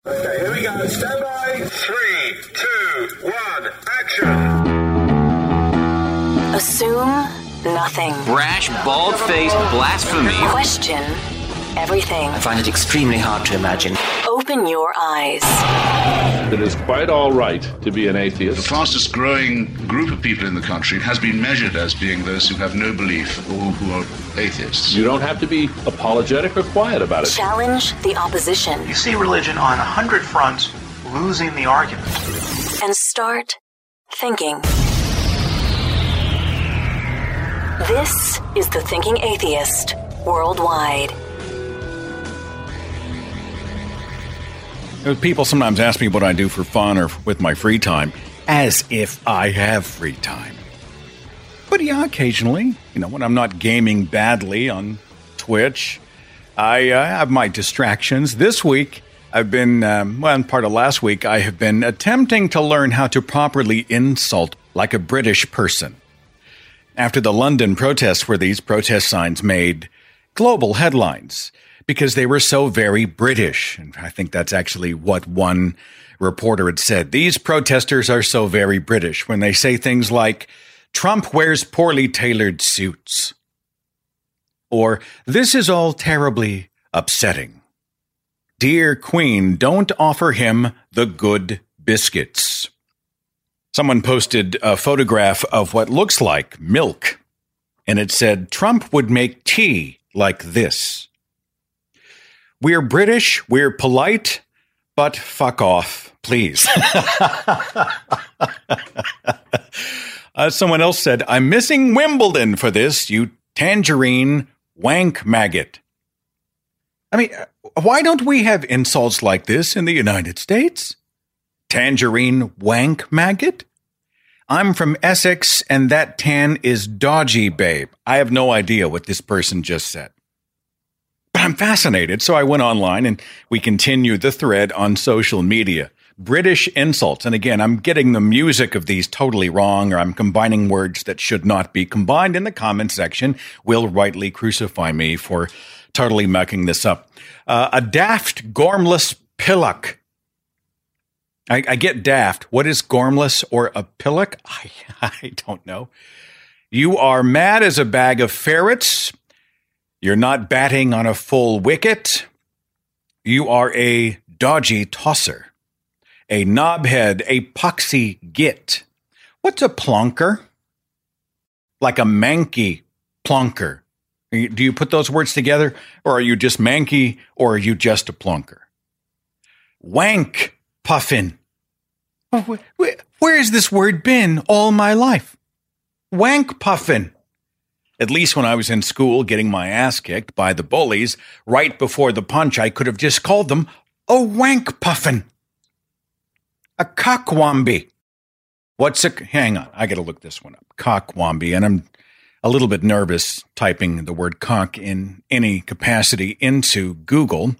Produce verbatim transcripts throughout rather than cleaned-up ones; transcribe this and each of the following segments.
Okay, here we go. Stand by. Three, two, one, action. Assume nothing. Brash, bald-faced blasphemy. Question everything. I find it extremely hard to imagine. Open your eyes. It is quite all right to be an atheist. The fastest growing group of people in the country has been measured as being those who have no belief or who are atheists. You don't have to be apologetic or quiet about it. Challenge the opposition. You see religion on a hundred fronts losing the argument. And start thinking. This is The Thinking Atheist Worldwide. People sometimes ask me what I do for fun or with my free time, as if I have free time. But yeah, occasionally, you know, when I'm not gaming badly on Twitch, I uh, have my distractions. This week, I've been, um, well, and part of last week, I have been attempting to learn how to properly insult like a British person. After the London protests, where these protest signs made global headlines, because they were so very British. And I think that's actually what one reporter had said. These protesters are so very British when they say things like, Trump wears poorly tailored suits. Or, this is all terribly upsetting. Dear Queen, don't offer him the good biscuits. Someone posted a photograph of what looks like milk, and it said, Trump would make tea like this. We're British, we're polite, but fuck off, please. uh, someone else said, I'm missing Wimbledon for this, you tangerine wank maggot. I mean, why don't we have insults like this in the United States? Tangerine wank maggot? I'm from Essex, and that tan is dodgy, babe. I have no idea what this person just said. But I'm fascinated, so I went online and we continued the thread on social media. British insults. And again, I'm getting the music of these totally wrong, or I'm combining words that should not be combined. In the comment section will rightly crucify me for totally mucking this up. Uh, a daft, gormless pillock. I, I get daft. What is gormless or a pillock? I, I don't know. You are mad as a bag of ferrets. You're not batting on a full wicket. You are a dodgy tosser, a knobhead, a poxy git. What's a plonker? Like a manky plonker. Do you put those words together, or are you just manky, or are you just a plonker? Wank puffin. Where has this word been all my life? Wank puffin. At least when I was in school getting my ass kicked by the bullies, right before the punch, I could have just called them a wank puffin. A cockwomby. What's a... Hang on, I got to look this one up. Cockwomby, and I'm a little bit nervous typing the word cock in any capacity into Google.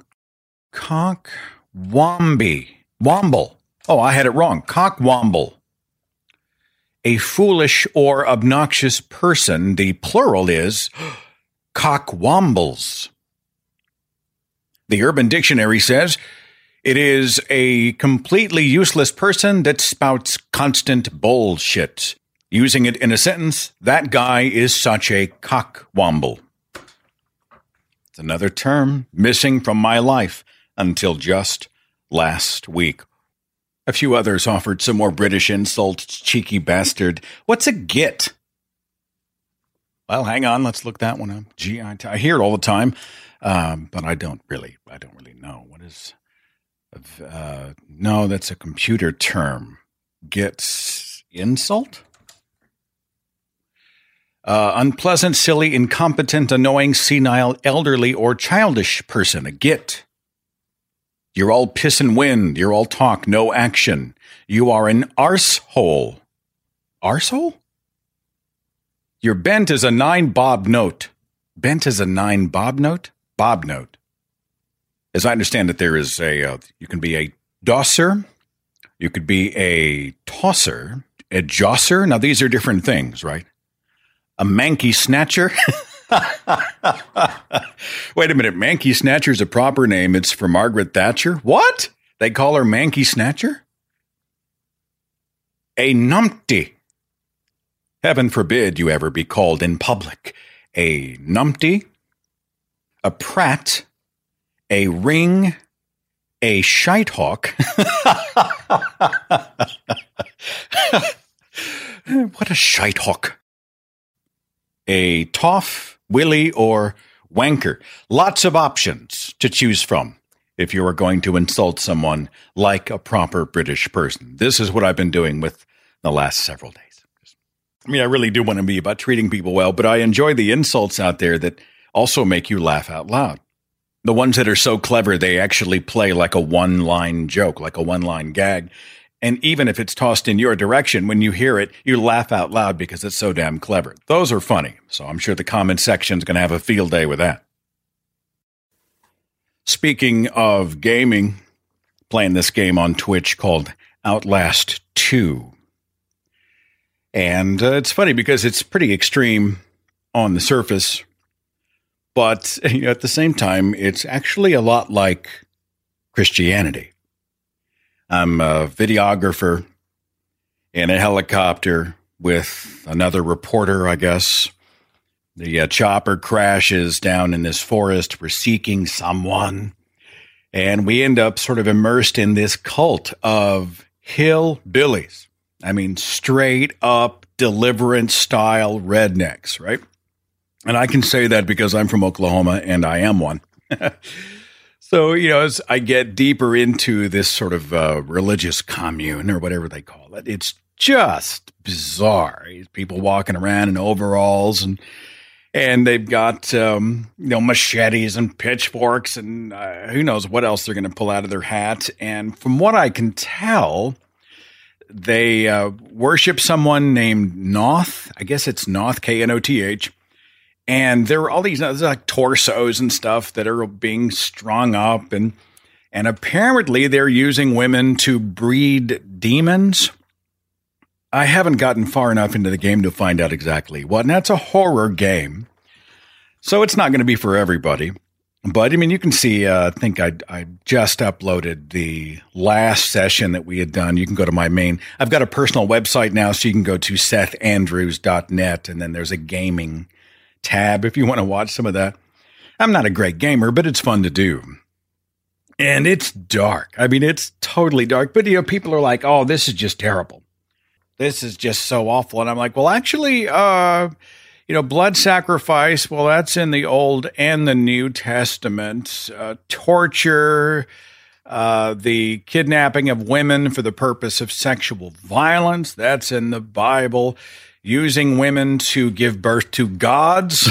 Cockwomby. Womble. Oh, I had it wrong. Cockwomble. A foolish or obnoxious person. The plural is cockwombles. The Urban Dictionary says it is a completely useless person that spouts constant bullshit. Using it in a sentence, that guy is such a cockwomble. It's another term missing from my life until just last week. A few others offered some more British insults. Cheeky bastard. What's a git? Well, hang on. Let's look that one up. Gee, I, I hear it all the time, um, but I don't really, I don't really know. What is, uh, no, that's a computer term. Git's insult? Uh, unpleasant, silly, incompetent, annoying, senile, elderly, or childish person. A git. You're all piss and wind. You're all talk, no action. You are an arsehole. Arsehole? You're bent as a nine bob note. Bent as a nine bob note? Bob note. As I understand it, there is a, uh, you can be a dosser. You could be a tosser, a josser. Now, these are different things, right? A manky snatcher. Wait a minute. Manky Snatcher's a proper name. It's for Margaret Thatcher. What? They call her Manky Snatcher? A numpty. Heaven forbid you ever be called in public a numpty, a prat, a ring, a shitehawk. What a shitehawk. A toff, willy, or wanker. Lots of options to choose from if you are going to insult someone like a proper British person. This is what I've been doing with the last several days. I mean, I really do want to be about treating people well, but I enjoy the insults out there that also make you laugh out loud. The ones that are so clever, they actually play like a one-line joke, like a one-line gag. And even if it's tossed in your direction, when you hear it, you laugh out loud because it's so damn clever. Those are funny. So I'm sure the comment section is going to have a field day with that. Speaking of gaming, playing this game on Twitch called Outlast two. And uh, it's funny because it's pretty extreme on the surface. But you know, at the same time, it's actually a lot like Christianity. I'm a videographer in a helicopter with another reporter, I guess. The uh, chopper crashes down in this forest. We're seeking someone. And we end up sort of immersed in this cult of hillbillies. I mean, straight up deliverance style rednecks, right? And I can say that because I'm from Oklahoma and I am one. So, you know, as I get deeper into this sort of uh, religious commune or whatever they call it, it's just bizarre. People walking around in overalls and and they've got, um, you know, machetes and pitchforks and uh, who knows what else they're going to pull out of their hat. And from what I can tell, they uh, worship someone named Noth. I guess it's Noth, K N O T H. And there are all these uh, like torsos and stuff that are being strung up. And, and apparently they're using women to breed demons. I haven't gotten far enough into the game to find out exactly what. And that's a horror game. So it's not going to be for everybody. But, I mean, you can see, uh, I think I, I just uploaded the last session that we had done. You can go to my main. I've got a personal website now, so you can go to seth andrews dot net, and then there's a gaming tab if you want to watch some of that. I'm not a great gamer, but it's fun to do. And it's dark. I mean, it's totally dark. But, you know, people are like, oh, this is just terrible. This is just so awful. And I'm like, well, actually, uh, you know, blood sacrifice, well, that's in the Old and the New Testament. Uh, torture, uh, the kidnapping of women for the purpose of sexual violence, that's in the Bible. Using women to give birth to gods,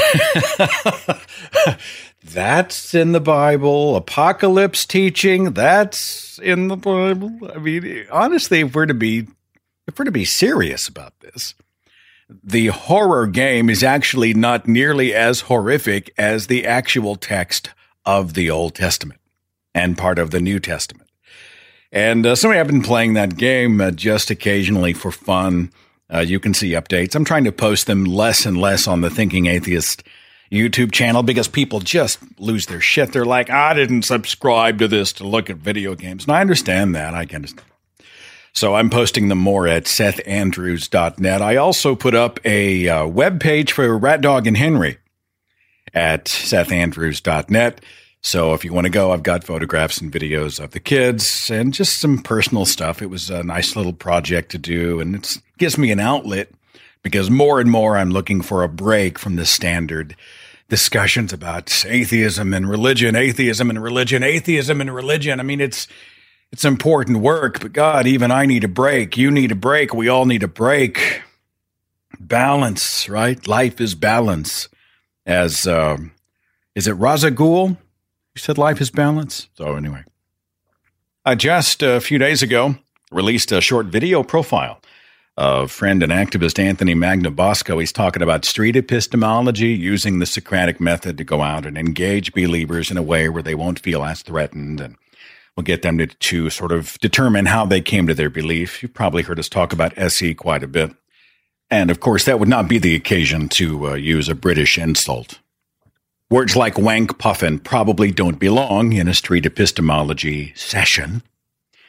that's in the Bible. Apocalypse teaching, that's in the Bible. I mean, honestly, if we're to be If we're to be serious about this, the horror game is actually not nearly as horrific as the actual text of the Old Testament and part of the New Testament. And uh, so I've been playing that game uh, just occasionally for fun. Uh, you can see updates. I'm trying to post them less and less on the Thinking Atheist YouTube channel because people just lose their shit. They're like, I didn't subscribe to this to look at video games. And I understand that. I can understand. So I'm posting them more at seth andrews dot net. I also put up a uh, web page for Rat Dog and Henry at seth andrews dot net. So if you want to go, I've got photographs and videos of the kids and just some personal stuff. It was a nice little project to do, and it gives me an outlet because more and more I'm looking for a break from the standard discussions about atheism and religion, atheism and religion, atheism and religion. I mean, it's It's important work, but God, even I need a break. You need a break. We all need a break. Balance, right? Life is balance. As, uh, is it Raza Ghul? You said life is balance? So anyway. I just, a few days ago, released a short video profile of friend and activist Anthony Magnabosco. He's talking about street epistemology, using the Socratic method to go out and engage believers in a way where they won't feel as threatened, and we'll get them to, to sort of determine how they came to their belief. You've probably heard us talk about S E quite a bit. And, of course, that would not be the occasion to uh, use a British insult. Words like wank puffin probably don't belong in a street epistemology session.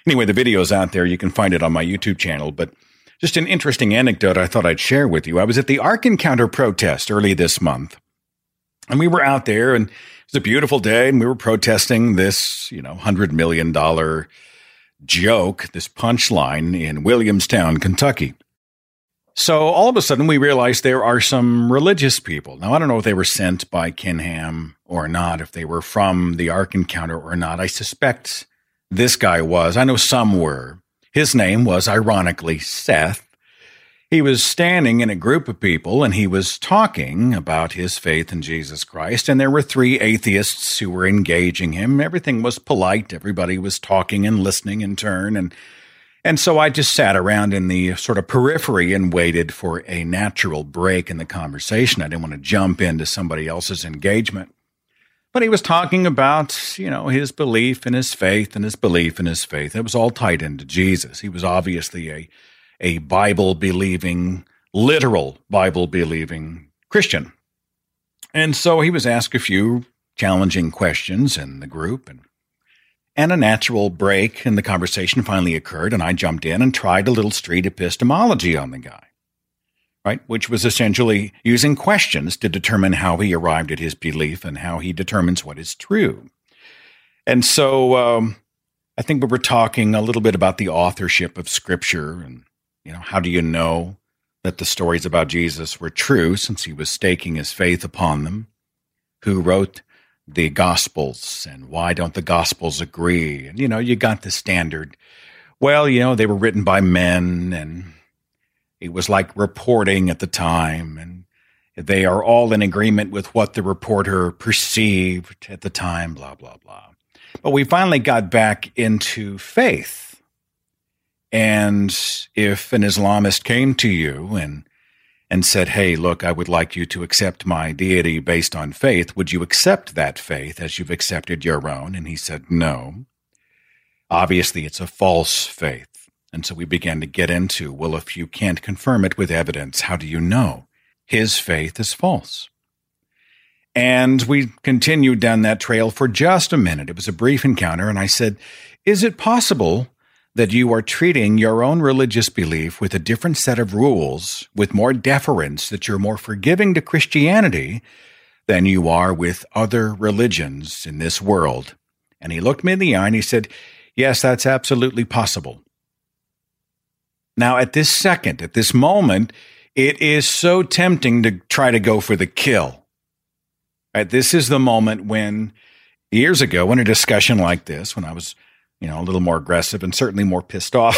Anyway, the video's out there. You can find it on my YouTube channel. But just an interesting anecdote I thought I'd share with you. I was at the Ark Encounter protest early this month. And we were out there, and it was a beautiful day, and we were protesting this, you know, one hundred million dollars joke, this punchline in Williamstown, Kentucky. So all of a sudden, we realized there are some religious people. Now, I don't know if they were sent by Ken Ham or not, if they were from the Ark Encounter or not. I suspect this guy was. I know some were. His name was, ironically, Seth. He was standing in a group of people, and he was talking about his faith in Jesus Christ, and there were three atheists who were engaging him. Everything was polite. Everybody was talking and listening in turn, and and so I just sat around in the sort of periphery and waited for a natural break in the conversation. I didn't want to jump into somebody else's engagement. But he was talking about, you know, his belief in his faith and his belief in his faith. It was all tied into Jesus. He was obviously a a Bible-believing, literal Bible-believing Christian. And so he was asked a few challenging questions in the group, and, and a natural break in the conversation finally occurred, and I jumped in and tried a little street epistemology on the guy, right? Which was essentially using questions to determine how he arrived at his belief and how he determines what is true. And so um, I think we were talking a little bit about the authorship of Scripture, and you know, how do you know that the stories about Jesus were true since he was staking his faith upon them? Who wrote the Gospels, and why don't the Gospels agree? And, you know, you got the standard, well, you know, they were written by men, and it was like reporting at the time, and they are all in agreement with what the reporter perceived at the time, blah, blah, blah. But we finally got back into faith. And if an Islamist came to you and and said, hey, look, I would like you to accept my deity based on faith, would you accept that faith as you've accepted your own? And he said, no. Obviously, it's a false faith. And so we began to get into, well, if you can't confirm it with evidence, how do you know his faith is false? And we continued down that trail for just a minute. It was a brief encounter, and I said, is it possible that you are treating your own religious belief with a different set of rules, with more deference, that you're more forgiving to Christianity than you are with other religions in this world? And he looked me in the eye and he said, yes, that's absolutely possible. Now, at this second, at this moment, it is so tempting to try to go for the kill. Right? This is the moment when, years ago, in a discussion like this, when I was you know, a little more aggressive and certainly more pissed off,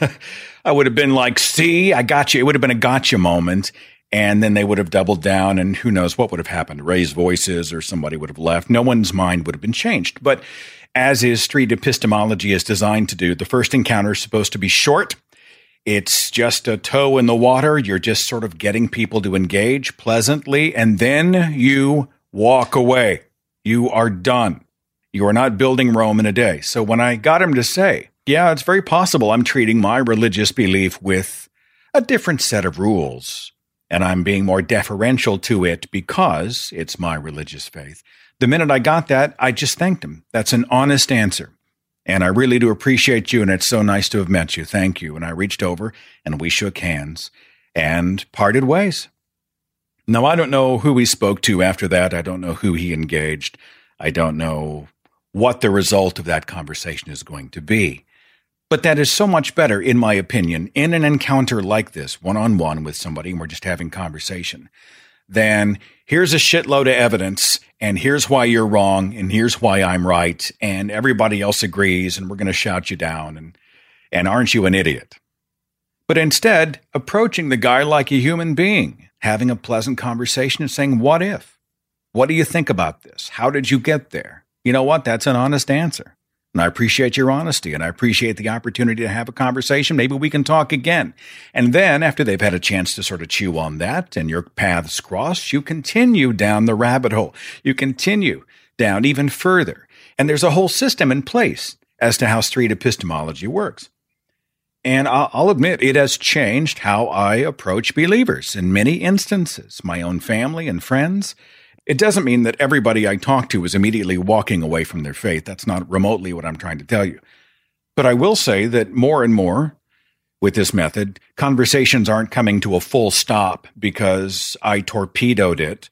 I would have been like, see, I got you. It would have been a gotcha moment. And then they would have doubled down, and who knows what would have happened, raised voices, or somebody would have left. No one's mind would have been changed. But as is street epistemology is designed to do, the first encounter is supposed to be short. It's just a toe in the water. You're just sort of getting people to engage pleasantly, and then you walk away. You are done. You are not building Rome in a day. So when I got him to say, yeah, it's very possible I'm treating my religious belief with a different set of rules, and I'm being more deferential to it because it's my religious faith. The minute I got that, I just thanked him. That's an honest answer. And I really do appreciate you, and it's so nice to have met you. Thank you. And I reached over, and we shook hands and parted ways. Now, I don't know who he spoke to after that. I don't know who he engaged. I don't know what the result of that conversation is going to be. But that is so much better, in my opinion, in an encounter like this, one-on-one with somebody, and we're just having conversation, than here's a shitload of evidence, and here's why you're wrong, and here's why I'm right, and everybody else agrees, and we're going to shout you down, and, and aren't you an idiot? But instead, approaching the guy like a human being, having a pleasant conversation and saying, what if? What do you think about this? How did you get there? You know what? That's an honest answer. And I appreciate your honesty, and I appreciate the opportunity to have a conversation. Maybe we can talk again. And then after they've had a chance to sort of chew on that and your paths cross, you continue down the rabbit hole. You continue down even further. And there's a whole system in place as to how street epistemology works. And I'll, I'll admit it has changed how I approach believers in many instances, my own family and friends. It doesn't mean that everybody I talk to is immediately walking away from their faith. That's not remotely what I'm trying to tell you. But I will say that more and more with this method, conversations aren't coming to a full stop because I torpedoed it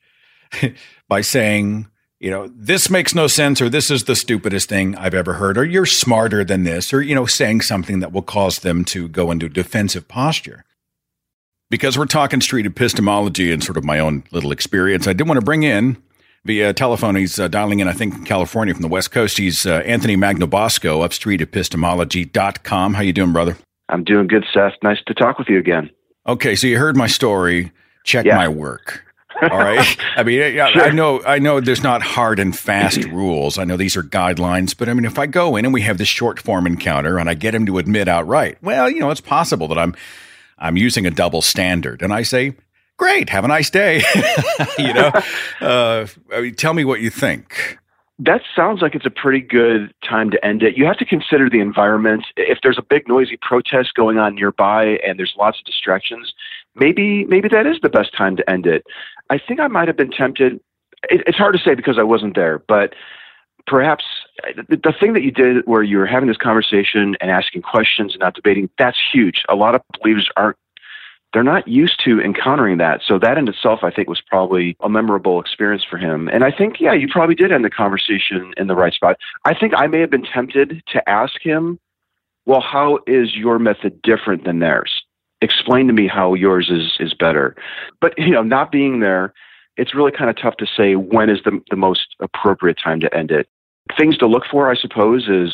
by saying, you know, this makes no sense, or this is the stupidest thing I've ever heard, or you're smarter than this, or, you know, saying something that will cause them to go into defensive posture. Because we're talking street epistemology and sort of my own little experience, I did want to bring in via telephone, he's uh, dialing in, I think, in California from the West Coast. He's uh, Anthony Magnobosco of street epistemology dot com. How you doing, brother? I'm doing good, Seth. Nice to talk with you again. Okay, so you heard my story. Check yeah. my work. All right. I mean, I, sure. I know, I know there's not hard and fast rules. I know these are guidelines, but I mean, if I go in and we have this short form encounter and I get him to admit outright, well, you know, it's possible that I'm, I'm using a double standard, and I say, great, have a nice day. you know, uh, I mean, tell me what you think. That sounds like it's a pretty good time to end it. You have to consider the environment. If there's a big noisy protest going on nearby and there's lots of distractions, maybe maybe that is the best time to end it. I think I might have been tempted. It, it's hard to say because I wasn't there, but perhaps the, the thing that you did where you were having this conversation and asking questions and not debating, that's huge. A lot of believers aren't They're not used to encountering that. So that in itself, I think, was probably a memorable experience for him. And I think, yeah, you probably did end the conversation in the right spot. I think I may have been tempted to ask him, well, how is your method different than theirs? Explain to me how yours is, is better. But, you know, not being there, it's really kind of tough to say when is the, the most appropriate time to end it. Things to look for, I suppose, is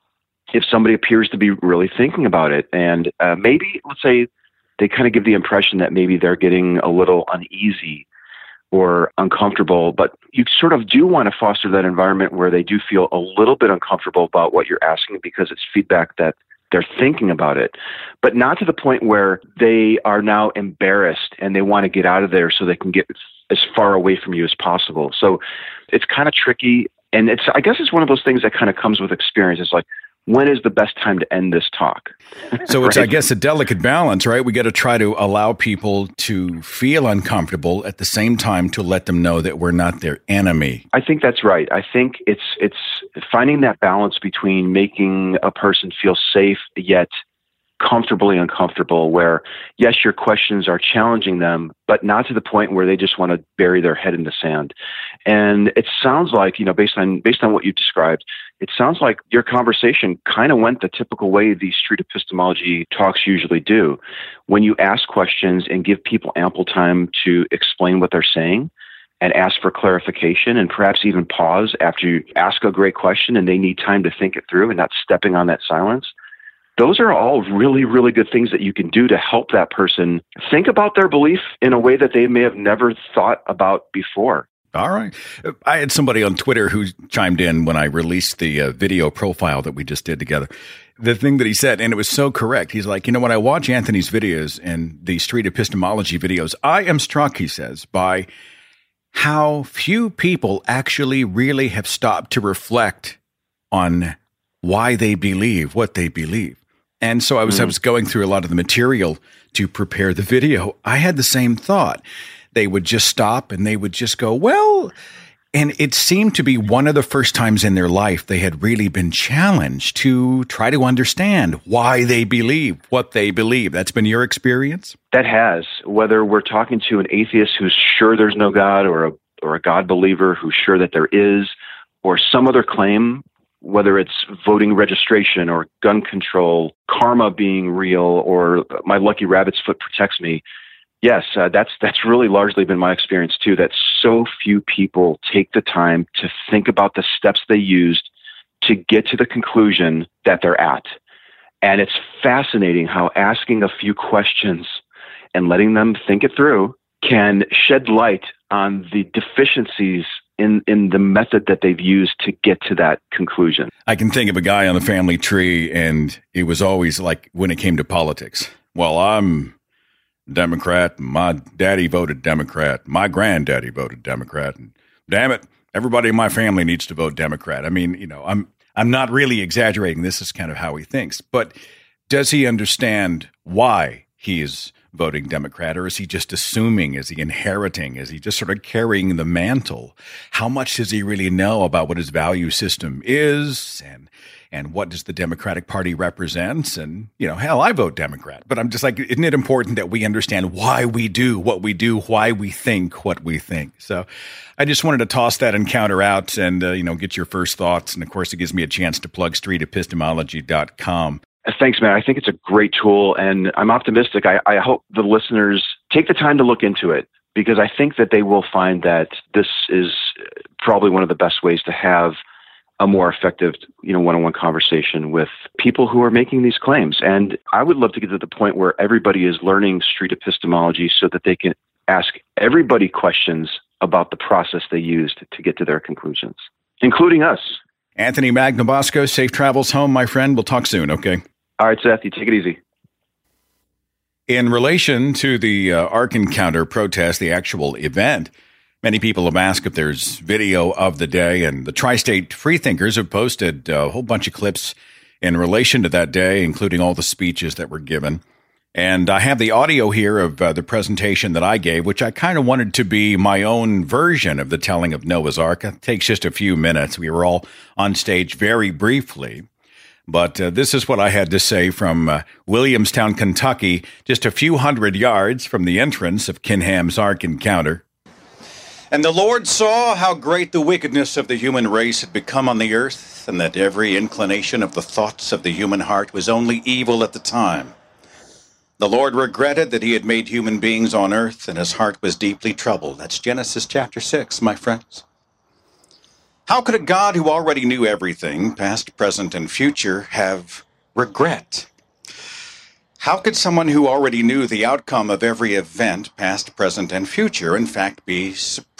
if somebody appears to be really thinking about it. And uh, maybe, let's say, they kind of give the impression that maybe they're getting a little uneasy or uncomfortable, but you sort of do want to foster that environment where they do feel a little bit uncomfortable about what you're asking because it's feedback that they're thinking about it, but not to the point where they are now embarrassed and they want to get out of there so they can get as far away from you as possible. So it's kind of tricky. And it's, I guess it's one of those things that kind of comes with experience. It's like, when is the best time to end this talk? So it's, right? I guess, a delicate balance, right? We got to try to allow people to feel uncomfortable at the same time to let them know that we're not their enemy. I think that's right. I think it's it's finding that balance between making a person feel safe yet comfortably uncomfortable, where, yes, your questions are challenging them, but not to the point where they just want to bury their head in the sand. And it sounds like, you know, based on based on what you described, it sounds like your conversation kind of went the typical way these street epistemology talks usually do. When you ask questions and give people ample time to explain what they're saying and ask for clarification and perhaps even pause after you ask a great question and they need time to think it through and not stepping on that silence. Those are all really, really good things that you can do to help that person think about their belief in a way that they may have never thought about before. All right. I had somebody on Twitter who chimed in when I released the uh, video profile that we just did together. The thing that he said, and it was so correct, he's like, you know, when I watch Anthony's videos and the street epistemology videos, I am struck, he says, by how few people actually really have stopped to reflect on why they believe what they believe. And so I was, mm. I was going through a lot of the material to prepare the video. I had the same thought. They would just stop and they would just go, well, and it seemed to be one of the first times in their life they had really been challenged to try to understand why they believe what they believe. That's been your experience? That has. Whether we're talking to an atheist who's sure there's no God, or a, or a God believer who's sure that there is, or some other claim, whether it's voting registration or gun control, karma being real, or my lucky rabbit's foot protects me. Yes, uh, that's that's really largely been my experience too, that so few people take the time to think about the steps they used to get to the conclusion that they're at. And it's fascinating how asking a few questions and letting them think it through can shed light on the deficiencies in, in the method that they've used to get to that conclusion. I can think of a guy on the family tree, and it was always like when it came to politics. Well, I'm Democrat. My daddy voted Democrat. My granddaddy voted Democrat. And damn it, everybody in my family needs to vote Democrat. I mean, you know, I'm I'm not really exaggerating. This is kind of how he thinks. But does he understand why he is voting Democrat, or is he just assuming? Is he inheriting? Is he just sort of carrying the mantle? How much does he really know about what his value system is? And and what does the Democratic Party represent? And, you know, hell, I vote Democrat. But I'm just like, isn't it important that we understand why we do what we do, why we think what we think? So I just wanted to toss that encounter out and, uh, you know, get your first thoughts. And, of course, it gives me a chance to plug street epistemology dot com. Thanks, Matt. I think it's a great tool, and I'm optimistic. I, I hope the listeners take the time to look into it, because I think that they will find that this is probably one of the best ways to have a more effective, you know, one-on-one conversation with people who are making these claims. And I would love to get to the point where everybody is learning street epistemology so that they can ask everybody questions about the process they used to get to their conclusions, including us. Anthony Magnabosco, safe travels home, my friend. We'll talk soon, okay? All right, Seth, you take it easy. In relation to the uh, Ark Encounter protest, the actual event, many people have asked if there's video of the day, and the Tri-State Freethinkers have posted a whole bunch of clips in relation to that day, including all the speeches that were given. And I have the audio here of uh, the presentation that I gave, which I kind of wanted to be my own version of the telling of Noah's Ark. It takes just a few minutes. We were all on stage very briefly. But uh, this is what I had to say from uh, Williamstown, Kentucky, just a few hundred yards from the entrance of Kinham's Ark Encounter. And the Lord saw how great the wickedness of the human race had become on the earth, and that every inclination of the thoughts of the human heart was only evil at the time. The Lord regretted that he had made human beings on earth, and his heart was deeply troubled. That's Genesis chapter six, my friends. How could a God who already knew everything, past, present, and future, have regret? How could someone who already knew the outcome of every event, past, present, and future, in fact be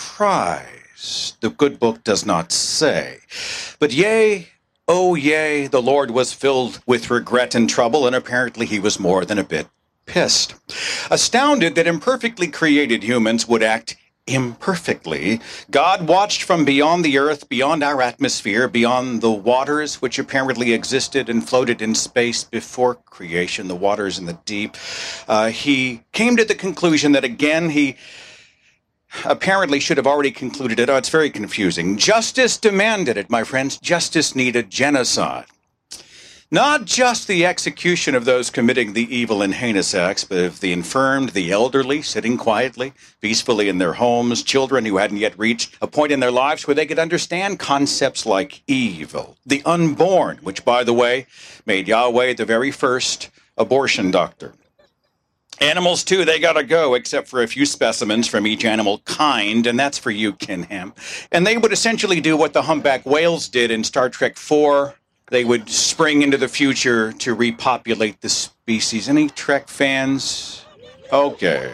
surprised? The good book does not say. But yea, oh yea, the Lord was filled with regret and trouble, and apparently he was more than a bit pissed. Astounded that imperfectly created humans would act imperfectly, God watched from beyond the earth, beyond our atmosphere, beyond the waters which apparently existed and floated in space before creation, the waters in the deep. Uh, he came to the conclusion that, again, he apparently should have already concluded it. Oh, it's very confusing. Justice demanded it, my friends. Justice needed genocide. Not just the execution of those committing the evil and heinous acts, but of the infirmed, the elderly, sitting quietly, peacefully in their homes, children who hadn't yet reached a point in their lives where they could understand concepts like evil. The unborn, which, by the way, made Yahweh the very first abortion doctor. Animals, too, they gotta go, except for a few specimens from each animal kind, and that's for you, Kinham. And they would essentially do what the humpback whales did in Star Trek four. They would spring into the future to repopulate the species. Any Trek fans? Okay.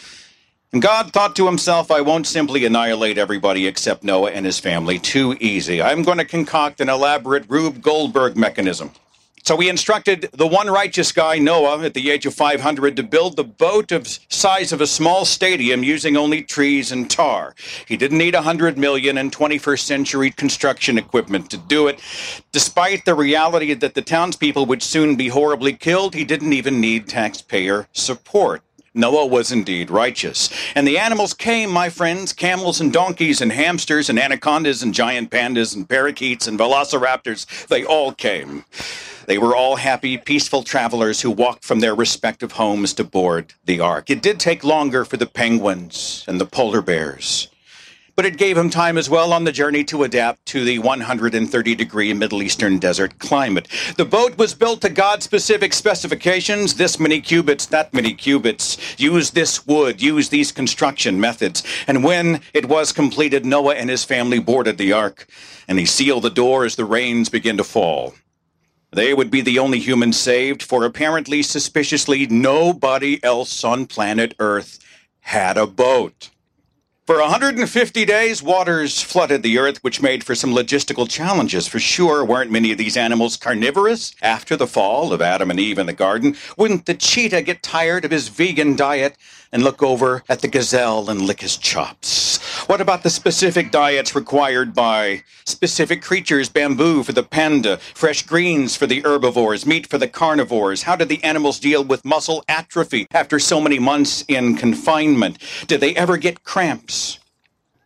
And God thought to himself, I won't simply annihilate everybody except Noah and his family. Too easy. I'm going to concoct an elaborate Rube Goldberg mechanism. So he instructed the one righteous guy, Noah, at the age of five hundred, to build the boat of size of a small stadium using only trees and tar. He didn't need one hundred million and twenty-first century construction equipment to do it. Despite the reality that the townspeople would soon be horribly killed, he didn't even need taxpayer support. Noah was indeed righteous. And the animals came, my friends, camels and donkeys and hamsters and anacondas and giant pandas and parakeets and velociraptors. They all came. They were all happy, peaceful travelers who walked from their respective homes to board the ark. It did take longer for the penguins and the polar bears, but it gave him time as well on the journey to adapt to the one hundred thirty degree Middle Eastern desert climate. The boat was built to God-specific specifications, this many cubits, that many cubits, use this wood, use these construction methods. And when it was completed, Noah and his family boarded the ark, and he sealed the door as the rains began to fall. They would be the only humans saved, for apparently, suspiciously, nobody else on planet Earth had a boat. For one hundred fifty days, waters flooded the earth, which made for some logistical challenges. For sure, weren't many of these animals carnivorous after the fall of Adam and Eve in the garden? Wouldn't the cheetah get tired of his vegan diet and look over at the gazelle and lick his chops? What about the specific diets required by specific creatures? Bamboo for the panda, fresh greens for the herbivores, meat for the carnivores. How did the animals deal with muscle atrophy after so many months in confinement? Did they ever get cramps?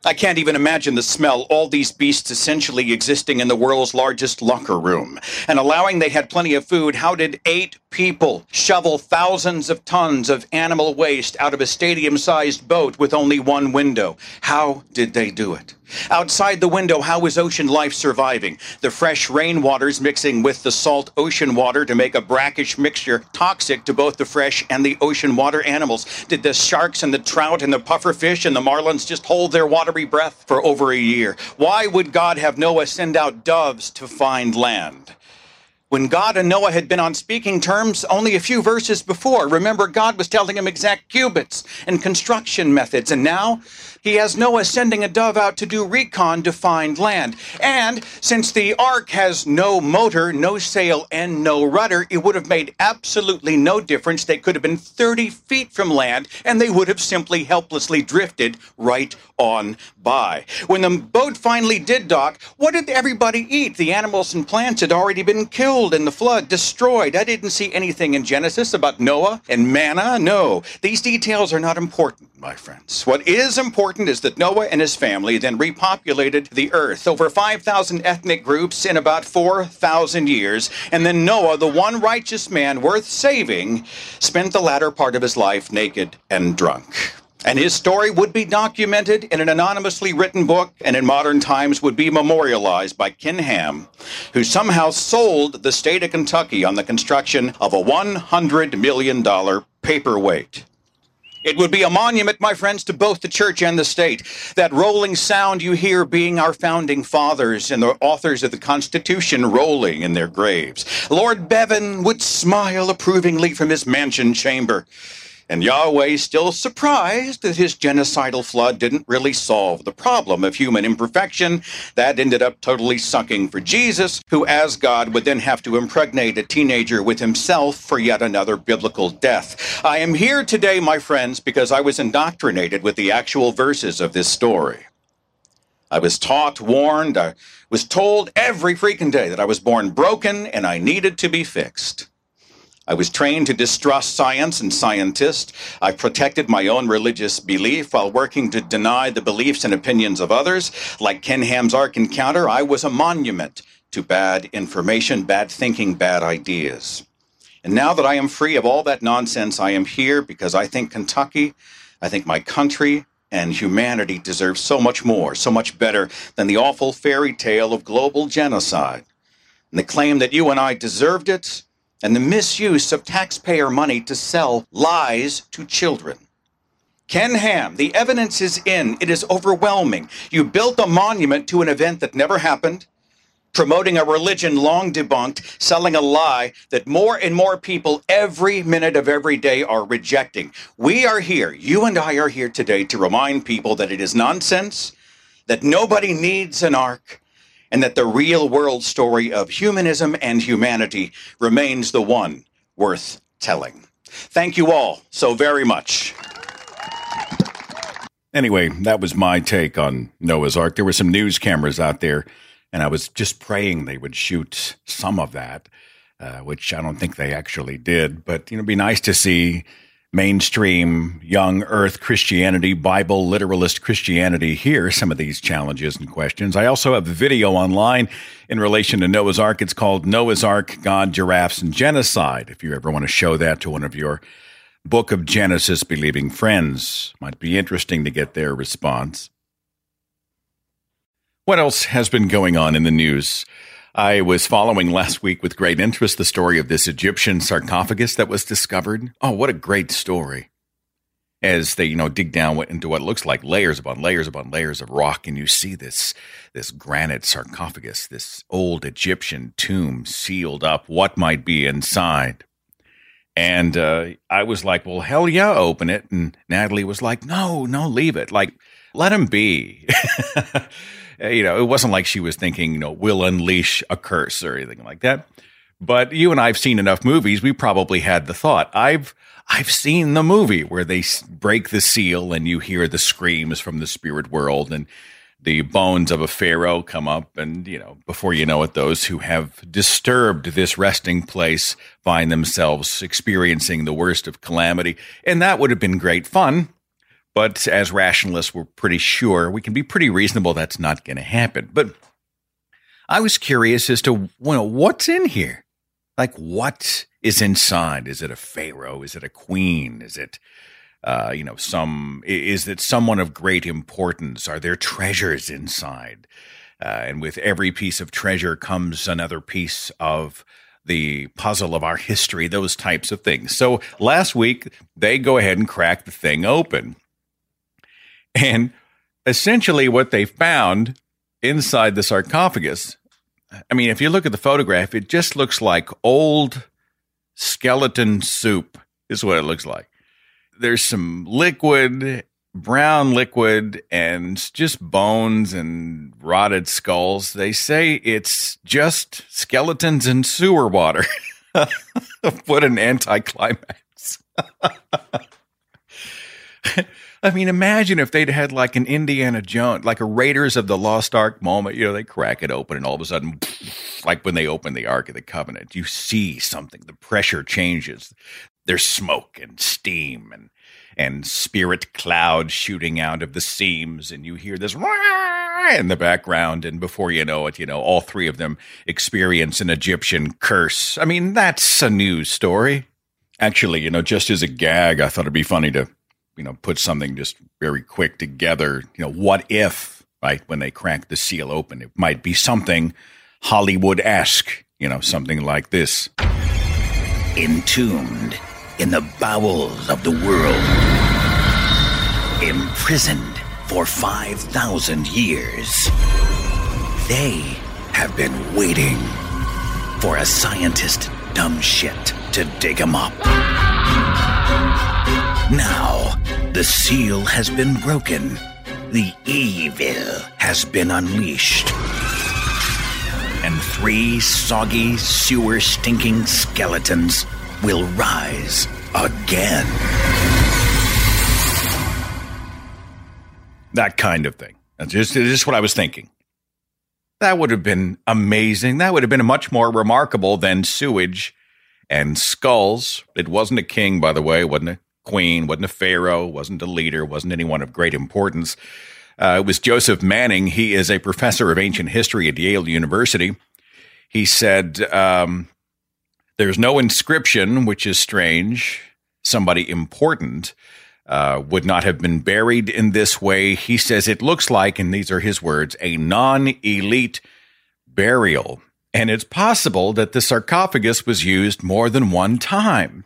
I can't even imagine the smell, all these beasts essentially existing in the world's largest locker room. And allowing they had plenty of food, how did eight people shovel thousands of tons of animal waste out of a stadium-sized boat with only one window? How did they do it? Outside the window, how is ocean life surviving? The fresh rainwaters mixing with the salt ocean water to make a brackish mixture toxic to both the fresh and the ocean water animals. Did the sharks and the trout and the pufferfish and the marlins just hold their watery breath for over a year? Why would God have Noah send out doves to find land? When God and Noah had been on speaking terms only a few verses before, remember, God was telling him exact cubits and construction methods, and now he has Noah sending a dove out to do recon to find land. And since the ark has no motor, no sail, and no rudder, it would have made absolutely no difference. They could have been thirty feet from land, and they would have simply helplessly drifted right on by. When the boat finally did dock, what did everybody eat? The animals and plants had already been killed in the flood, destroyed. I didn't see anything in Genesis about Noah and manna. No, these details are not important, my friends. What is important is that Noah and his family then repopulated the earth, over five thousand ethnic groups in about four thousand years, and then Noah, the one righteous man worth saving, spent the latter part of his life naked and drunk. And his story would be documented in an anonymously written book, and in modern times would be memorialized by Ken Ham, who somehow sold the state of Kentucky on the construction of a one hundred million dollars paperweight. It would be a monument, my friends, to both the church and the state. That rolling sound you hear being our founding fathers and the authors of the Constitution rolling in their graves. Lord Bevan would smile approvingly from his mansion chamber. And Yahweh still surprised that his genocidal flood didn't really solve the problem of human imperfection. That ended up totally sucking for Jesus, who as God would then have to impregnate a teenager with himself for yet another biblical death. I am here today, my friends, because I was indoctrinated with the actual verses of this story. I was taught, warned, I was told every freaking day that I was born broken and I needed to be fixed. I was trained to distrust science and scientists. I protected my own religious belief while working to deny the beliefs and opinions of others. Like Ken Ham's Ark Encounter, I was a monument to bad information, bad thinking, bad ideas. And now that I am free of all that nonsense, I am here because I think Kentucky, I think my country, and humanity deserve so much more, so much better than the awful fairy tale of global genocide. And the claim that you and I deserved it, and the misuse of taxpayer money to sell lies to children. Ken Ham, the evidence is in. It is overwhelming. You built a monument to an event that never happened, promoting a religion long debunked, selling a lie that more and more people every minute of every day are rejecting. We are here, you and I are here today to remind people that it is nonsense, that nobody needs an ark, and that the real world story of humanism and humanity remains the one worth telling. Thank you all so very much. Anyway, that was my take on Noah's Ark. There were some news cameras out there, and I was just praying they would shoot some of that, uh, which I don't think they actually did. But, you know, it'd be nice to see mainstream, young earth Christianity, Bible literalist Christianity hear some of these challenges and questions. I also have a video online in relation to Noah's Ark. It's called Noah's Ark, God, Giraffes, and Genocide. If you ever want to show that to one of your Book of Genesis believing friends, might be interesting to get their response. What else has been going on in the news? I was following last week with great interest the story of this Egyptian sarcophagus that was discovered. Oh, what a great story. As they, you know, dig down into what looks like layers upon layers upon layers of rock, and you see this, this granite sarcophagus, this old Egyptian tomb sealed up, what might be inside. And uh, I was like, well, hell yeah, open it. And Natalie was like, no, no, leave it. Like, let him be. You know, it wasn't like she was thinking, you know, we'll unleash a curse or anything like that. But you and I have seen enough movies. We probably had the thought. I've I've seen the movie where they break the seal and you hear the screams from the spirit world and the bones of a pharaoh come up. And, you know, before you know it, those who have disturbed this resting place find themselves experiencing the worst of calamity. And that would have been great fun. But as rationalists, we're pretty sure, we can be pretty reasonable that's not going to happen. But I was curious as to, you know, what's in here? Like, what is inside? Is it a pharaoh? Is it a queen? Is it, uh, you know, some, is it someone of great importance? Are there treasures inside? Uh, and with every piece of treasure comes another piece of the puzzle of our history, those types of things. So last week, they go ahead and crack the thing open. And essentially what they found inside the sarcophagus, I mean, if you look at the photograph, it just looks like old skeleton soup is what it looks like. There's some liquid, brown liquid, and just bones and rotted skulls. They say it's just skeletons and sewer water. What an anticlimax. I mean, imagine if they'd had like an Indiana Jones, like a Raiders of the Lost Ark moment. You know, they crack it open and all of a sudden, like when they open the Ark of the Covenant, you see something. The pressure changes. There's smoke and steam and and spirit clouds shooting out of the seams. And you hear this in the background. And before you know it, you know, all three of them experience an Egyptian curse. I mean, that's a news story. Actually, you know, just as a gag, I thought it'd be funny to, you know, put something just very quick together. You know, what if, right, when they crack the seal open, it might be something Hollywood-esque, you know, something like this. Entombed in the bowels of the world, imprisoned for five thousand years, they have been waiting for a scientist dumb shit to dig them up. Now, the seal has been broken. The evil has been unleashed. And three soggy, sewer-stinking skeletons will rise again. That kind of thing. That's just, just what I was thinking. That would have been amazing. That would have been much more remarkable than sewage and skulls. It wasn't a king, by the way. It wasn't a queen, wasn't a pharaoh, wasn't a leader, wasn't anyone of great importance. Uh, it was Joseph Manning. He is a professor of ancient history at Yale University. He said, um, there's no inscription, which is strange. Somebody important uh, would not have been buried in this way. He says it looks like, and these are his words, a non-elite burial. And it's possible that the sarcophagus was used more than one time.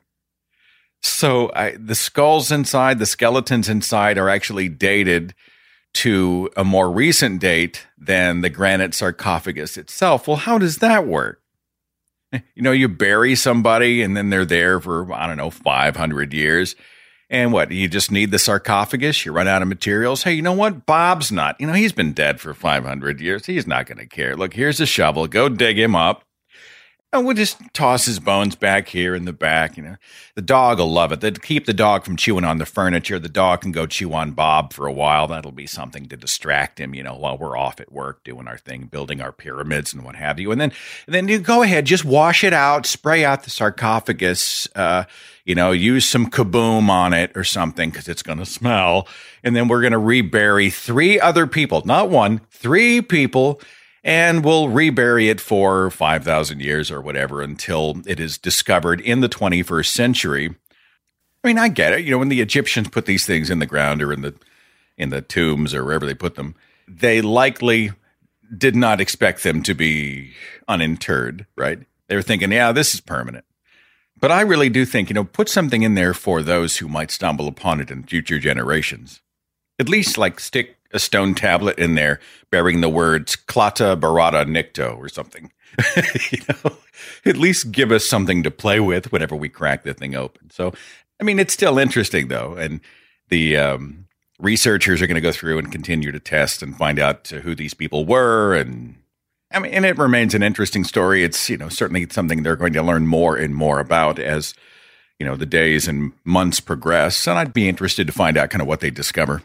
So I, the skulls inside, the skeletons inside are actually dated to a more recent date than the granite sarcophagus itself. Well, how does that work? You know, you bury somebody and then they're there for, I don't know, five hundred years. And what, you just need the sarcophagus? You run out of materials? Hey, you know what? Bob's not, you know, he's been dead for five hundred years. He's not going to care. Look, here's a shovel. Go dig him up. And we'll just toss his bones back here in the back. You know, the dog will love it. They'd keep the dog from chewing on the furniture. The dog can go chew on Bob for a while. That'll be something to distract him, you know, while we're off at work doing our thing, building our pyramids and what have you. And then, and then you go ahead, just wash it out, spray out the sarcophagus, uh, you know, use some kaboom on it or something because it's going to smell. And then we're going to rebury three other people, not one, three people. And we'll rebury it for five thousand years or whatever until it is discovered in the twenty-first century. I mean, I get it. You know, when the Egyptians put these things in the ground or in the in the tombs or wherever they put them, they likely did not expect them to be uninterred, right? They were thinking, yeah, this is permanent. But I really do think, you know, put something in there for those who might stumble upon it in future generations. At least like stick a stone tablet in there bearing the words Klata Barada Nikto or something. You know, at least give us something to play with whenever we crack the thing open. So, I mean, it's still interesting though. And the um, researchers are going to go through and continue to test and find out who these people were. And I mean, and it remains an interesting story. It's, you know, certainly something they're going to learn more and more about as, you know, the days and months progress. And I'd be interested to find out kind of what they discover.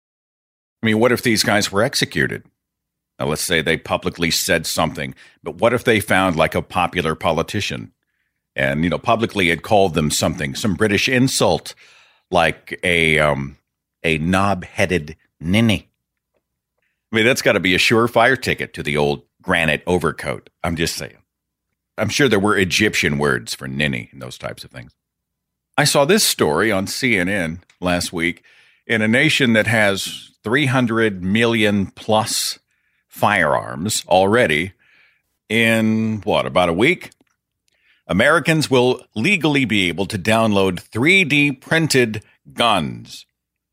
I mean, what if these guys were executed? Now, let's say they publicly said something, but what if they found like a popular politician and, you know, publicly had called them something, some British insult, like a, um, a knob-headed ninny. I mean, that's got to be a surefire ticket to the old granite overcoat. I'm just saying. I'm sure there were Egyptian words for ninny and those types of things. I saw this story on C N N last week. In a nation that has three hundred million plus firearms already, in what, about a week? Americans will legally be able to download three D printed guns.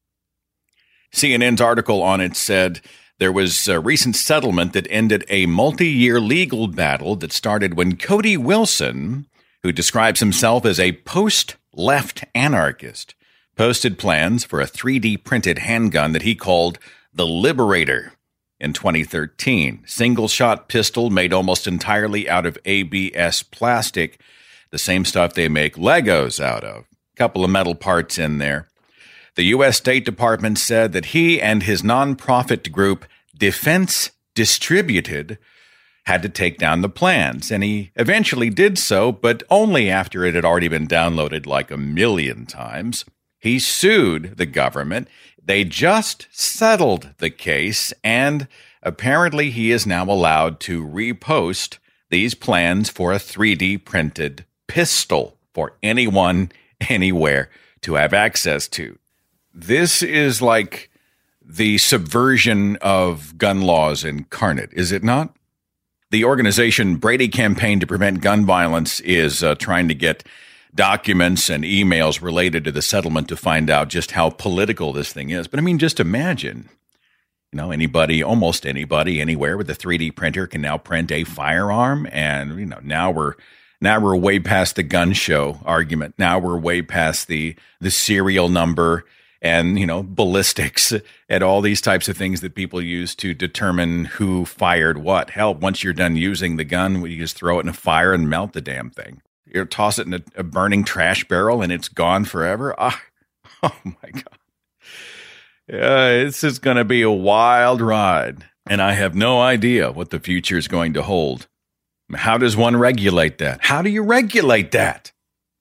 C N N's article on it said there was a recent settlement that ended a multi-year legal battle that started when Cody Wilson, who describes himself as a post-left anarchist, posted plans for a three D printed handgun that he called the Liberator in twenty thirteen. Single-shot pistol made almost entirely out of A B S plastic, the same stuff they make Legos out of. A couple of metal parts in there. The U S State Department said that he and his nonprofit group, Defense Distributed, had to take down the plans, and he eventually did so, but only after it had already been downloaded like a million times. He sued the government. They just settled the case, and apparently he is now allowed to repost these plans for a three D printed pistol for anyone, anywhere to have access to. This is like the subversion of gun laws incarnate, is it not? The organization Brady Campaign to Prevent Gun Violence is uh, trying to get documents and emails related to the settlement to find out just how political this thing is. But I mean, just imagine, you know, anybody, almost anybody, anywhere with a three D printer can now print a firearm. And, you know, now we're now we're way past the gun show argument. Now we're way past the the serial number and, you know, ballistics and all these types of things that people use to determine who fired what. Hell, once you're done using the gun, you just throw it in a fire and melt the damn thing. You toss it in a, a burning trash barrel and it's gone forever. Ah, oh my God. Uh, this is going to be a wild ride. And I have no idea what the future is going to hold. How does one regulate that? How do you regulate that?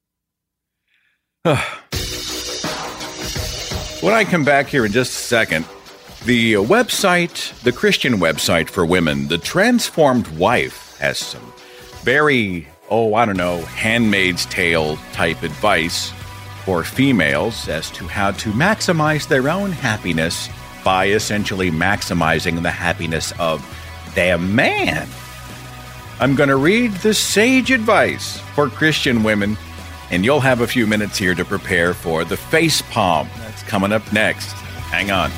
When I come back here in just a second, the website, the Christian website for women, The Transformed Wife, has some very, oh, I don't know, Handmaid's Tale type advice for females as to how to maximize their own happiness by essentially maximizing the happiness of their man. I'm going to read the sage advice for Christian women, and you'll have a few minutes here to prepare for the face palm. That's coming up next. Hang on.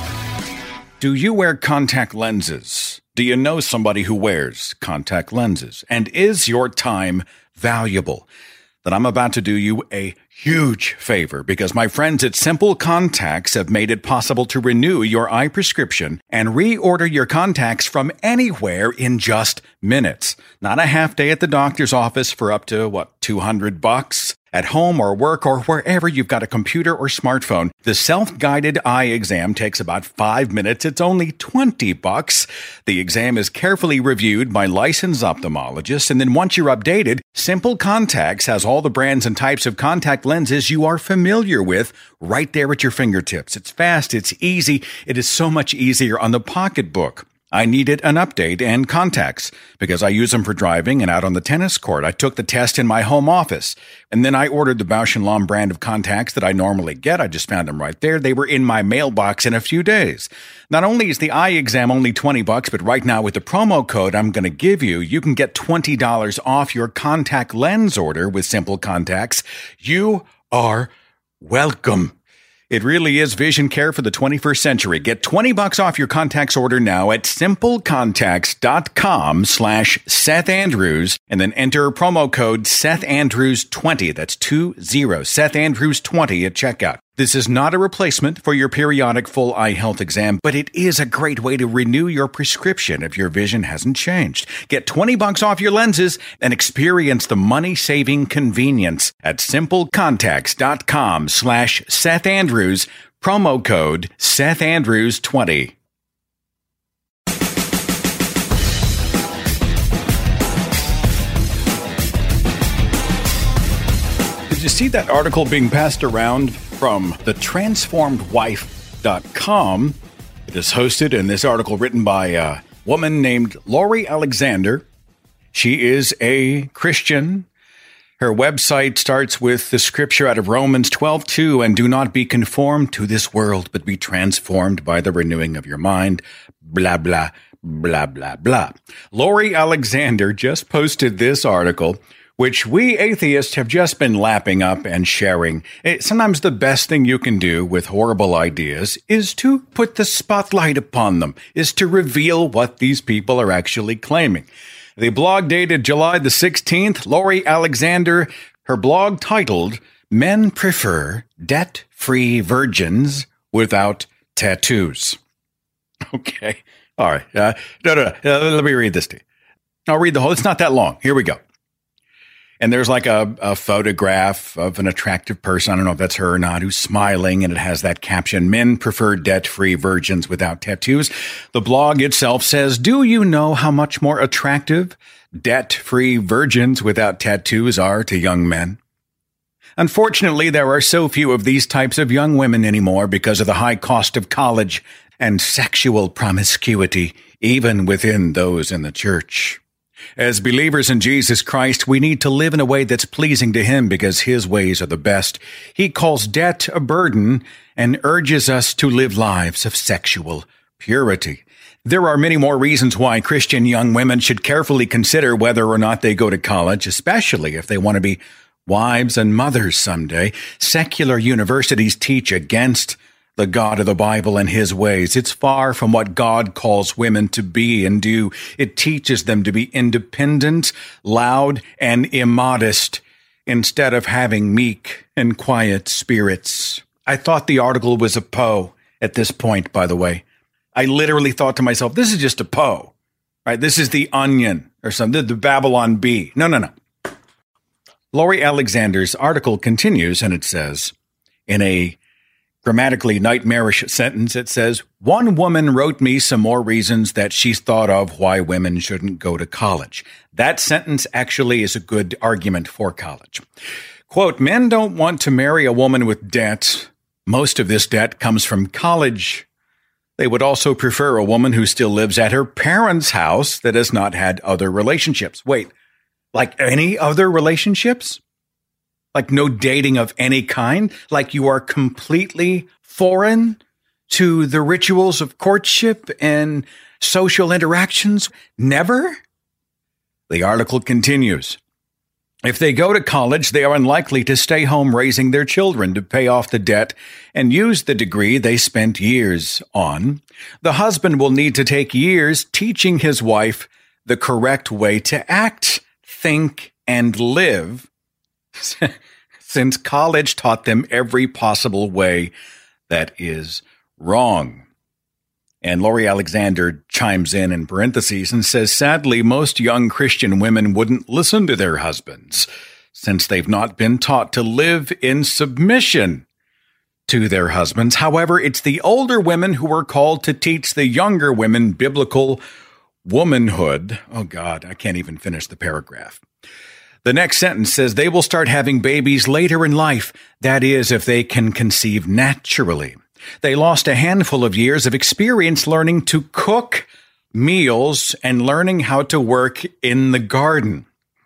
Do you wear contact lenses? Do you know somebody who wears contact lenses? And is your time valuable? Then I'm about to do you a huge favor, because my friends at Simple Contacts have made it possible to renew your eye prescription and reorder your contacts from anywhere in just minutes. Not a half day at the doctor's office for up to, what, two hundred bucks? At home or work or wherever you've got a computer or smartphone, the self-guided eye exam takes about five minutes. It's only twenty bucks. The exam is carefully reviewed by licensed ophthalmologists, and then once you're updated, Simple Contacts has all the brands and types of contact lenses you are familiar with right there at your fingertips. It's fast, it's easy, it is so much easier on the pocketbook. I needed an update and contacts because I use them for driving and out on the tennis court. I took the test in my home office, and then I ordered the Bausch and Lomb brand of contacts that I normally get. I just found them right there. They were in my mailbox in a few days. Not only is the eye exam only twenty bucks, but right now with the promo code I'm going to give you, you can get twenty dollars off your contact lens order with Simple Contacts. You are welcome. It really is vision care for the twenty-first century. Get twenty bucks off your contacts order now at simplecontacts.com slash Seth Andrews, and then enter promo code Seth Andrews twenty. That's two zero, Seth Andrews twenty at checkout. This is not a replacement for your periodic full eye health exam, but it is a great way to renew your prescription if your vision hasn't changed. Get twenty bucks off your lenses and experience the money-saving convenience at simplecontacts.com slash Seth Andrews, promo code Seth Andrews twenty. Did you see that article being passed around from The Transformed Wife dot com. It is hosted in this article written by a woman named Lori Alexander. She is a Christian. Her website starts with the scripture out of Romans twelve two, and do not be conformed to this world, but be transformed by the renewing of your mind, blah, blah, blah, blah, blah. Lori Alexander just posted this article, which we atheists have just been lapping up and sharing. It, sometimes the best thing you can do with horrible ideas is to put the spotlight upon them, is to reveal what these people are actually claiming. The blog dated July the sixteenth, Lori Alexander, her blog titled, Men Prefer Debt-Free Virgins Without Tattoos. Okay. All right. Uh, no, no, no. Uh, let me read this to you. I'll read the whole. It's not that long. Here we go. And there's like a, a photograph of an attractive person. I don't know if that's her or not, who's smiling, and it has that caption, Men Prefer Debt-Free Virgins Without Tattoos. The blog itself says, do you know how much more attractive debt-free virgins without tattoos are to young men? Unfortunately, there are so few of these types of young women anymore because of the high cost of college and sexual promiscuity, even within those in the church. As believers in Jesus Christ, we need to live in a way that's pleasing to Him because His ways are the best. He calls debt a burden and urges us to live lives of sexual purity. There are many more reasons why Christian young women should carefully consider whether or not they go to college, especially if they want to be wives and mothers someday. Secular universities teach against the God of the Bible and His ways. It's far from what God calls women to be and do. It teaches them to be independent, loud, and immodest instead of having meek and quiet spirits. I thought the article was a Poe at this point, by the way. I literally thought to myself, this is just a Poe, right? This is the Onion or something, the Babylon Bee. No, no, no. Lori Alexander's article continues, and it says, in a grammatically nightmarish sentence, it says, one woman wrote me some more reasons that she's thought of why women shouldn't go to college. That sentence actually is a good argument for college. Quote, men don't want to marry a woman with debt. Most of this debt comes from college. They would also prefer a woman who still lives at her parents' house that has not had other relationships. Wait, like any other relationships? Like no dating of any kind? Like you are completely foreign to the rituals of courtship and social interactions? Never? The article continues. If they go to college, they are unlikely to stay home raising their children to pay off the debt and use the degree they spent years on. The husband will need to take years teaching his wife the correct way to act, think, and live, since college taught them every possible way that is wrong. And Lori Alexander chimes in in parentheses and says, sadly, most young Christian women wouldn't listen to their husbands since they've not been taught to live in submission to their husbands. However, it's the older women who are called to teach the younger women biblical womanhood. Oh, God, I can't even finish the paragraph. The next sentence says they will start having babies later in life. That is, if they can conceive naturally. They lost a handful of years of experience learning to cook meals and learning how to work in the garden.